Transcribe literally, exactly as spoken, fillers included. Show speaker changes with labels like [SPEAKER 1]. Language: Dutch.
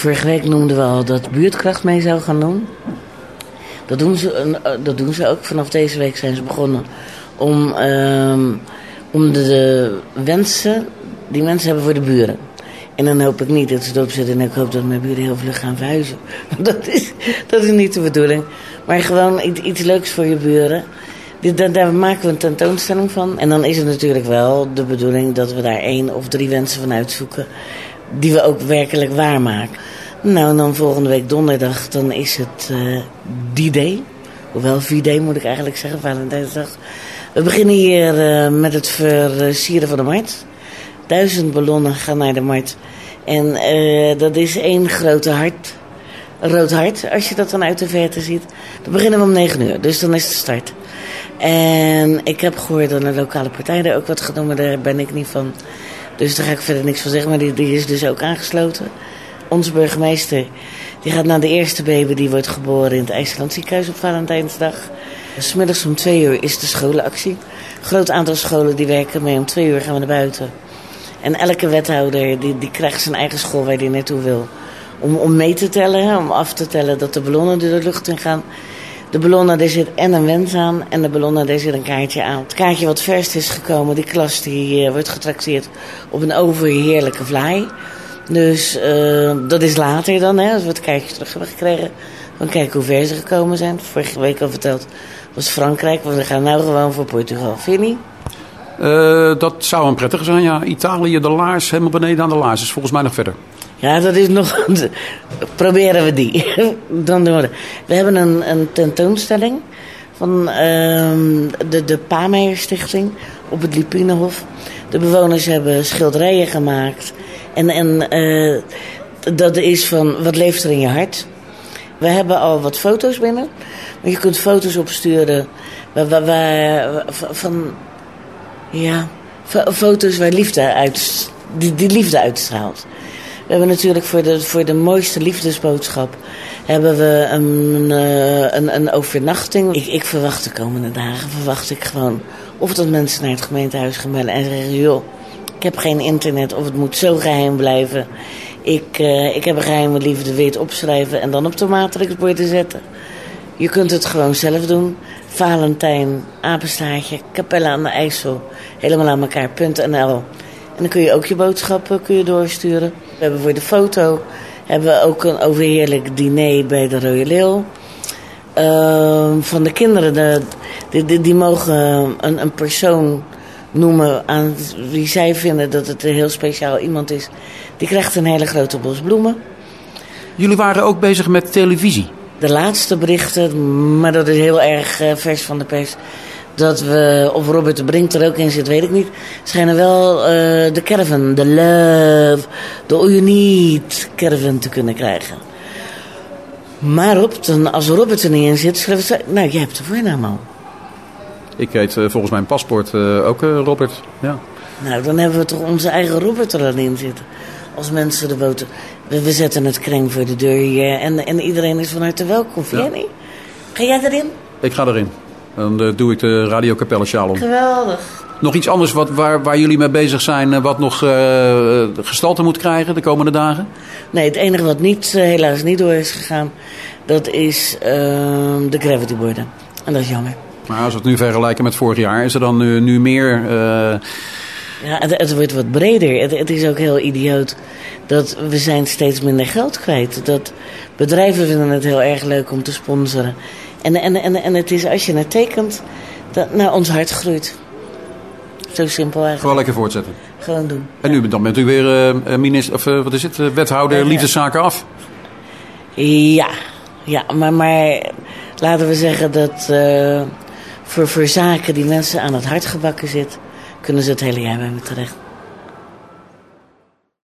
[SPEAKER 1] vorige week noemden we al dat Buurtkracht mee zou gaan doen. Dat doen ze, dat doen ze ook. Vanaf deze week zijn ze begonnen om, um, om de, de wensen die mensen hebben voor de buren. En dan hoop ik niet dat ze het opzetten en ik hoop dat mijn buren heel vlug gaan verhuizen. Dat is, dat is niet de bedoeling. Maar gewoon iets, iets leuks voor je buren. Daar, daar maken we een tentoonstelling van. En dan is het natuurlijk wel de bedoeling dat we daar één of drie wensen van uitzoeken. Die we ook werkelijk waarmaken. Nou, en dan volgende week donderdag, dan is het uh, D-Day. Hoewel V-Day moet ik eigenlijk zeggen, Valentijnsdag. We beginnen hier uh, met het versieren van de markt. Duizend ballonnen gaan naar de markt. En uh, dat is één grote hart. Een rood hart, als je dat dan uit de verte ziet. Dan beginnen we om negen uur, dus dan is de start. En ik heb gehoord dat een lokale partij er ook wat gaat doen, maar daar ben ik niet van. Dus daar ga ik verder niks van zeggen, maar die, die is dus ook aangesloten. Onze burgemeester, die gaat naar de eerste baby, die wordt geboren in het IJsland ziekenhuis op Valentijnsdag. 'S Middags om twee uur is de scholenactie. Een groot aantal scholen die werken mee, om twee uur gaan we naar buiten. En elke wethouder die, die krijgt zijn eigen school waar hij naartoe wil. Om, om mee te tellen, om af te tellen dat de ballonnen de lucht in gaan. De ballonnen, daar zit en een wens aan en de ballonnen, daar zit een kaartje aan. Het kaartje wat verst is gekomen, die klas, die uh, wordt getrakteerd op een overheerlijke vlaai. Dus uh, dat is later dan, hè, als we het kaartje terug hebben gekregen. Dan kijken hoe ver ze gekomen zijn. Vorige week al verteld was Frankrijk, want we gaan nou gewoon voor Portugal. Vind je niet?
[SPEAKER 2] Uh, dat zou een prettige zijn, ja. Italië, de laars, helemaal beneden aan de laars. Is volgens mij nog verder.
[SPEAKER 1] Ja, dat is nog... Proberen we die. Dan doen we, we hebben een, een tentoonstelling van uh, de, de Pameijer Stichting op het Lipinehof. De bewoners hebben schilderijen gemaakt. En, en uh, dat is van, wat leeft er in je hart? We hebben al wat foto's binnen. Maar je kunt foto's opsturen waar, waar, waar, van... Ja, foto's waar liefde uit, die, die liefde uitstraalt. We hebben natuurlijk voor de, voor de mooiste liefdesboodschap hebben we een, een, een overnachting. Ik, ik verwacht de komende dagen, verwacht ik gewoon of dat mensen naar het gemeentehuis gaan bellen en zeggen, joh, ik heb geen internet of het moet zo geheim blijven. Ik, uh, ik heb een geheime liefde, wil je het opschrijven en dan op de matrixborden zetten. Je kunt het gewoon zelf doen. Valentijn, apenstaartje, Capelle aan de IJssel, helemaal aan elkaar, .nl. En dan kun je ook je boodschappen kun je doorsturen. We hebben voor de foto hebben we ook een overheerlijk diner bij de Rode Leeuw. Uh, van de kinderen, de, die, die, die mogen een, een persoon noemen aan wie zij vinden dat het een heel speciaal iemand is. Die krijgt een hele grote bos bloemen.
[SPEAKER 2] Jullie waren ook bezig met televisie.
[SPEAKER 1] De laatste berichten, maar dat is heel erg uh, vers van de pers. Dat we, of Robert de Brink er ook in zit, weet ik niet. Schijnen wel uh, de caravan, de love, de all you need caravan te kunnen krijgen. Maar op, dan, als Robert er niet in zit, schrijven ze... Nou, jij hebt de voornaam al.
[SPEAKER 2] Ik heet uh, volgens mijn paspoort uh, ook uh, Robert, ja.
[SPEAKER 1] Nou, dan hebben we toch onze eigen Robert er dan in zitten. Als mensen de boten... We, we zetten het kreng voor de deur hier en, en iedereen is van harte welkom. Vind jij niet? Ga jij erin?
[SPEAKER 2] Ik ga erin. Dan uh, doe ik de Radio Capelle sjaal om.
[SPEAKER 1] Geweldig.
[SPEAKER 2] Nog iets anders wat, waar, waar jullie mee bezig zijn, wat nog uh, gestalte moet krijgen de komende dagen?
[SPEAKER 1] Nee, het enige wat niet, uh, helaas niet door is gegaan, dat is uh, de gravityborden. En dat is jammer.
[SPEAKER 2] Maar als we het nu vergelijken met vorig jaar, is er dan nu, nu meer... Uh...
[SPEAKER 1] Ja, het, het wordt wat breder. Het, het is ook heel idioot dat we zijn steeds minder geld kwijt. Dat bedrijven vinden het heel erg leuk om te sponsoren. En, en, en, en het is als je het tekent, dat nou, ons hart groeit. Zo simpel eigenlijk.
[SPEAKER 2] Gewoon lekker voortzetten.
[SPEAKER 1] Gewoon doen.
[SPEAKER 2] En nu dan bent u weer uh, minister, of uh, wat is het, uh, wethouder ja, liefdeszaken af?
[SPEAKER 1] Ja, ja maar, maar laten we zeggen dat uh, voor, voor zaken die mensen aan het hart gebakken zitten, kunnen ze het hele jaar bij me terecht.